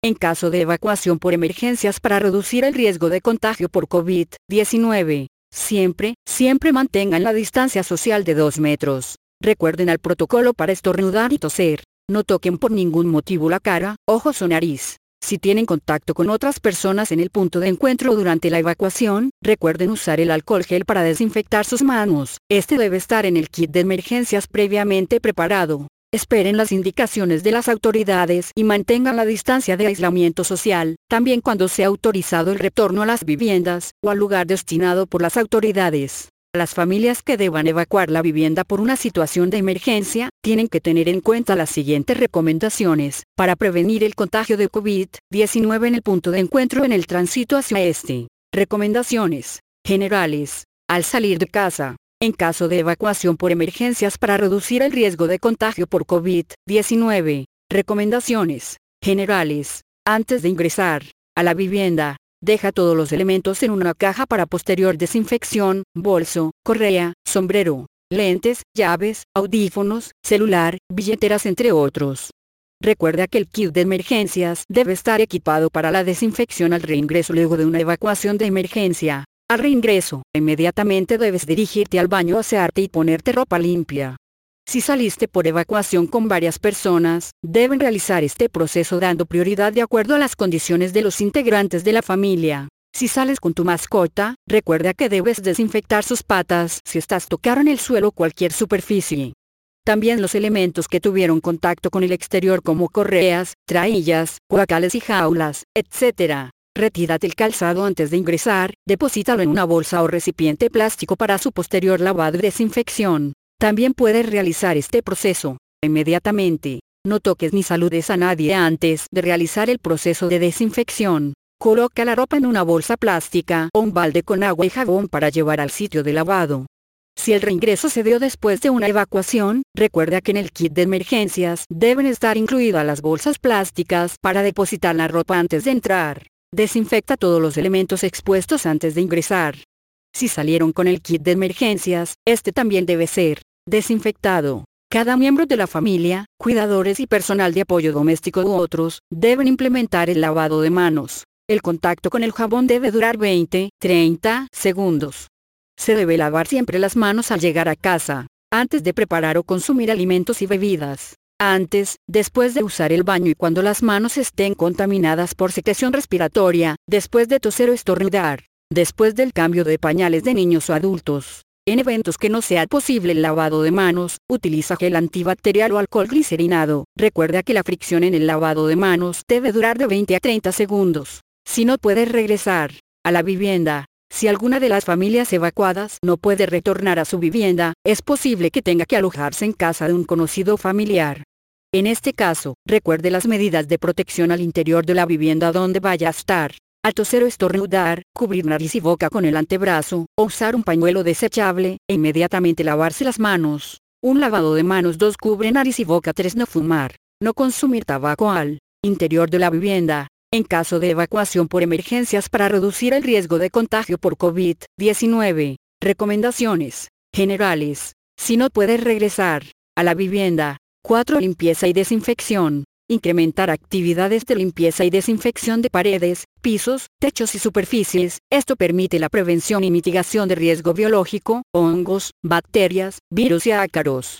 en caso de evacuación por emergencias para reducir el riesgo de contagio por COVID-19. Siempre mantengan la distancia social de 2 metros. Recuerden el protocolo para estornudar y toser. No toquen por ningún motivo la cara, ojos o nariz. Si tienen contacto con otras personas en el punto de encuentro durante la evacuación, recuerden usar el alcohol gel para desinfectar sus manos. Este debe estar en el kit de emergencias previamente preparado. Esperen las indicaciones de las autoridades y mantengan la distancia de aislamiento social, también cuando sea autorizado el retorno a las viviendas o al lugar destinado por las autoridades. Las familias que deban evacuar la vivienda por una situación de emergencia, tienen que tener en cuenta las siguientes recomendaciones, para prevenir el contagio de COVID-19 en el punto de encuentro en el tránsito hacia este. Recomendaciones generales. Al salir de casa, en caso de evacuación por emergencias para reducir el riesgo de contagio por COVID-19. Recomendaciones generales. Antes de ingresar a la vivienda, deja todos los elementos en una caja para posterior desinfección: bolso, correa, sombrero, lentes, llaves, audífonos, celular, billeteras, entre otros. Recuerda que el kit de emergencias debe estar equipado para la desinfección al reingreso luego de una evacuación de emergencia. Al reingreso, inmediatamente debes dirigirte al baño, asearte y ponerte ropa limpia. Si saliste por evacuación con varias personas, deben realizar este proceso dando prioridad de acuerdo a las condiciones de los integrantes de la familia. Si sales con tu mascota, recuerda que debes desinfectar sus patas si estas tocaron el suelo o cualquier superficie. También los elementos que tuvieron contacto con el exterior, como correas, traillas, guacales y jaulas, etc. Retírate el calzado antes de ingresar, deposítalo en una bolsa o recipiente plástico para su posterior lavado y desinfección. También puedes realizar este proceso inmediatamente. No toques ni saludes a nadie antes de realizar el proceso de desinfección. Coloca la ropa en una bolsa plástica o un balde con agua y jabón para llevar al sitio de lavado. Si el reingreso se dio después de una evacuación, recuerda que en el kit de emergencias deben estar incluidas las bolsas plásticas para depositar la ropa antes de entrar. Desinfecta todos los elementos expuestos antes de ingresar. Si salieron con el kit de emergencias, este también debe ser desinfectado. Cada miembro de la familia, cuidadores y personal de apoyo doméstico u otros, deben implementar el lavado de manos. El contacto con el jabón debe durar 20-30 segundos. Se debe lavar siempre las manos al llegar a casa, antes de preparar o consumir alimentos y bebidas, antes, después de usar el baño y cuando las manos estén contaminadas por secreción respiratoria, después de toser o estornudar, después del cambio de pañales de niños o adultos. En eventos que no sea posible el lavado de manos, utiliza gel antibacterial o alcohol glicerinado. Recuerda que la fricción en el lavado de manos debe durar de 20 a 30 segundos. Si no puedes regresar a la vivienda, si alguna de las familias evacuadas no puede retornar a su vivienda, es posible que tenga que alojarse en casa de un conocido familiar. En este caso, recuerde las medidas de protección al interior de la vivienda donde vaya a estar. Al toser o estornudar, cubrir nariz y boca con el antebrazo, o usar un pañuelo desechable, e inmediatamente lavarse las manos. Un lavado de manos. 2. Cubre nariz y boca. 3. No fumar. No consumir tabaco al interior de la vivienda. En caso de evacuación por emergencias para reducir el riesgo de contagio por COVID-19. Recomendaciones generales. Si no puedes regresar a la vivienda. 4. Limpieza y desinfección. Incrementar actividades de limpieza y desinfección de paredes, pisos, techos y superficies. Esto permite la prevención y mitigación de riesgo biológico, hongos, bacterias, virus y ácaros.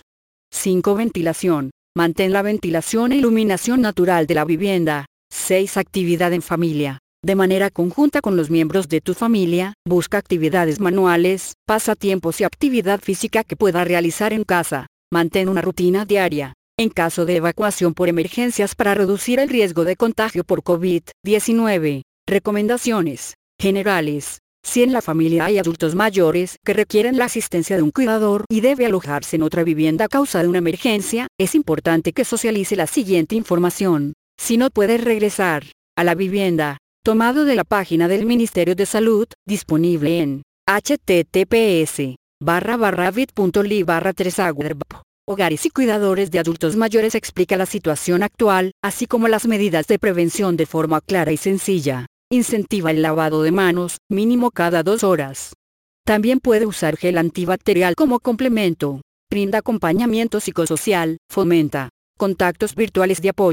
5. Ventilación. Mantén la ventilación e iluminación natural de la vivienda. 6. Actividad en familia. De manera conjunta con los miembros de tu familia, busca actividades manuales, pasatiempos y actividad física que pueda realizar en casa. Mantén una rutina diaria. En caso de evacuación por emergencias para reducir el riesgo de contagio por COVID-19. Recomendaciones generales. Si en la familia hay adultos mayores que requieren la asistencia de un cuidador y debe alojarse en otra vivienda a causa de una emergencia, es importante que socialice la siguiente información. Si no puedes regresar a la vivienda, tomado de la página del Ministerio de Salud, disponible en https://bit.ly/3 Hogares y cuidadores de adultos mayores explica la situación actual, así como las medidas de prevención de forma clara y sencilla. Incentiva el lavado de manos, mínimo cada 2 horas. También puede usar gel antibacterial como complemento. Brinda acompañamiento psicosocial, fomenta contactos virtuales de apoyo.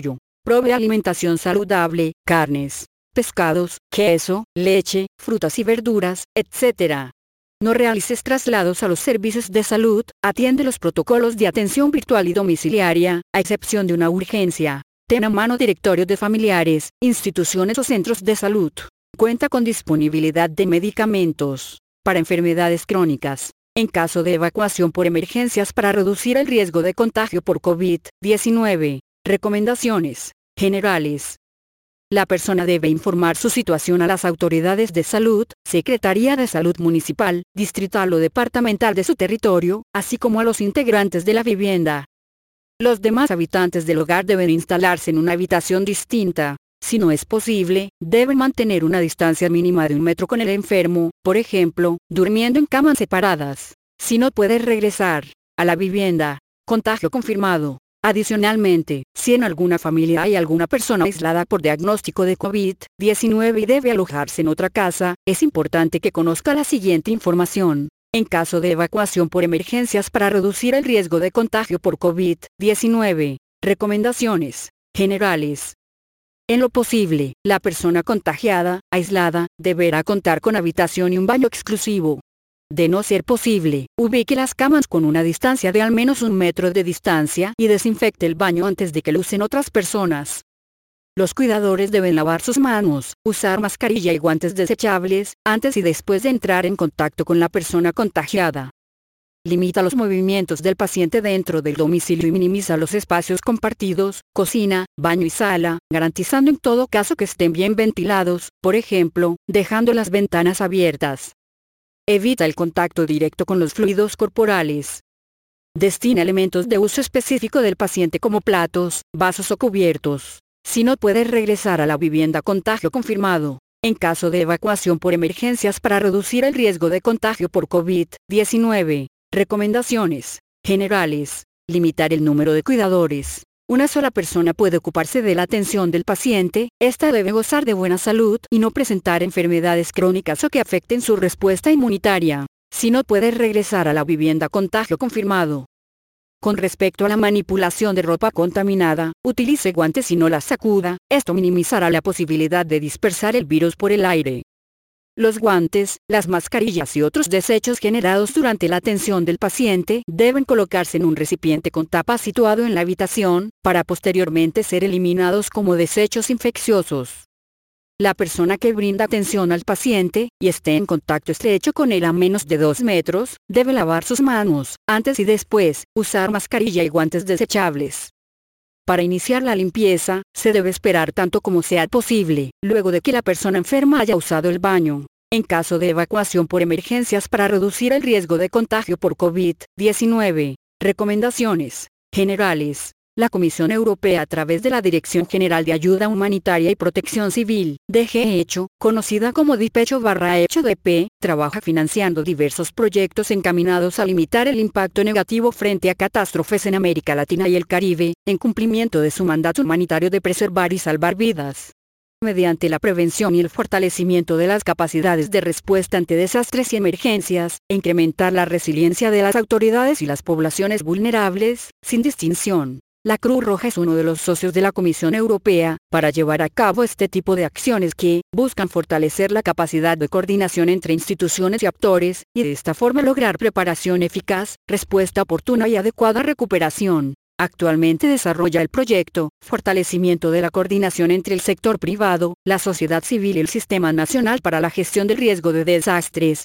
Provee alimentación saludable, carnes, pescados, queso, leche, frutas y verduras, etc. No realices traslados a los servicios de salud, atiende los protocolos de atención virtual y domiciliaria, a excepción de una urgencia. Ten a mano directorios de familiares, instituciones o centros de salud. Cuenta con disponibilidad de medicamentos para enfermedades crónicas. En caso de evacuación por emergencias para reducir el riesgo de contagio por COVID-19. Recomendaciones generales. La persona debe informar su situación a las autoridades de salud, Secretaría de Salud Municipal, Distrital o Departamental de su territorio, así como a los integrantes de la vivienda. Los demás habitantes del hogar deben instalarse en una habitación distinta. Si no es posible, deben mantener una distancia mínima de 1 metro con el enfermo, por ejemplo, durmiendo en camas separadas. Si no puede regresar a la vivienda, contagio confirmado. Adicionalmente, si en alguna familia hay alguna persona aislada por diagnóstico de COVID-19 y debe alojarse en otra casa, es importante que conozca la siguiente información. En caso de evacuación por emergencias para reducir el riesgo de contagio por COVID-19. Recomendaciones generales. En lo posible, la persona contagiada, aislada, deberá contar con habitación y un baño exclusivo. De no ser posible, ubique las camas con una distancia de al menos 1 metro de distancia y desinfecte el baño antes de que lo usen otras personas. Los cuidadores deben lavar sus manos, usar mascarilla y guantes desechables, antes y después de entrar en contacto con la persona contagiada. Limita los movimientos del paciente dentro del domicilio y minimiza los espacios compartidos, cocina, baño y sala, garantizando en todo caso que estén bien ventilados, por ejemplo, dejando las ventanas abiertas. Evita el contacto directo con los fluidos corporales. Destina elementos de uso específico del paciente como platos, vasos o cubiertos. Si no puede regresar a la vivienda, contagio confirmado. En caso de evacuación por emergencias para reducir el riesgo de contagio por COVID-19. Recomendaciones generales. Limitar el número de cuidadores. Una sola persona puede ocuparse de la atención del paciente, esta debe gozar de buena salud y no presentar enfermedades crónicas o que afecten su respuesta inmunitaria. Si no puede regresar a la vivienda, contagio confirmado. Con respecto a la manipulación de ropa contaminada, utilice guantes y no la sacuda, esto minimizará la posibilidad de dispersar el virus por el aire. Los guantes, las mascarillas y otros desechos generados durante la atención del paciente deben colocarse en un recipiente con tapa situado en la habitación, para posteriormente ser eliminados como desechos infecciosos. La persona que brinda atención al paciente, y esté en contacto estrecho con él a menos de 2 metros, debe lavar sus manos, antes y después, usar mascarilla y guantes desechables. Para iniciar la limpieza, se debe esperar tanto como sea posible, luego de que la persona enferma haya usado el baño. En caso de evacuación por emergencias para reducir el riesgo de contagio por COVID-19. Recomendaciones generales. La Comisión Europea, a través de la Dirección General de Ayuda Humanitaria y Protección Civil, DG, conocida como DIPECHO-DP, trabaja financiando diversos proyectos encaminados a limitar el impacto negativo frente a catástrofes en América Latina y el Caribe, en cumplimiento de su mandato humanitario de preservar y salvar vidas. Mediante la prevención y el fortalecimiento de las capacidades de respuesta ante desastres y emergencias, e incrementar la resiliencia de las autoridades y las poblaciones vulnerables, sin distinción. La Cruz Roja es uno de los socios de la Comisión Europea, para llevar a cabo este tipo de acciones que buscan fortalecer la capacidad de coordinación entre instituciones y actores, y de esta forma lograr preparación eficaz, respuesta oportuna y adecuada recuperación. Actualmente desarrolla el proyecto Fortalecimiento de la coordinación entre el sector privado, la sociedad civil y el Sistema Nacional para la Gestión del Riesgo de Desastres,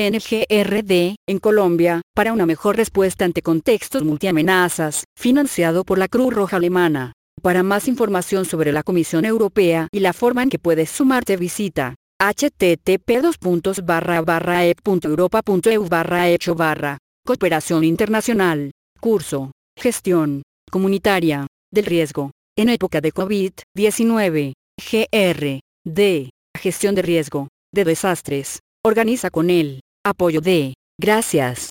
SNGRD, en Colombia, para una mejor respuesta ante contextos multiamenazas, financiado por la Cruz Roja Alemana. Para más información sobre la Comisión Europea y la forma en que puedes sumarte, visita http://e.europa.eu/hecho/ Cooperación Internacional. Curso. Gestión comunitaria del riesgo en época de COVID-19. GRD. Gestión de riesgo de desastres. Organiza con el apoyo de. Gracias.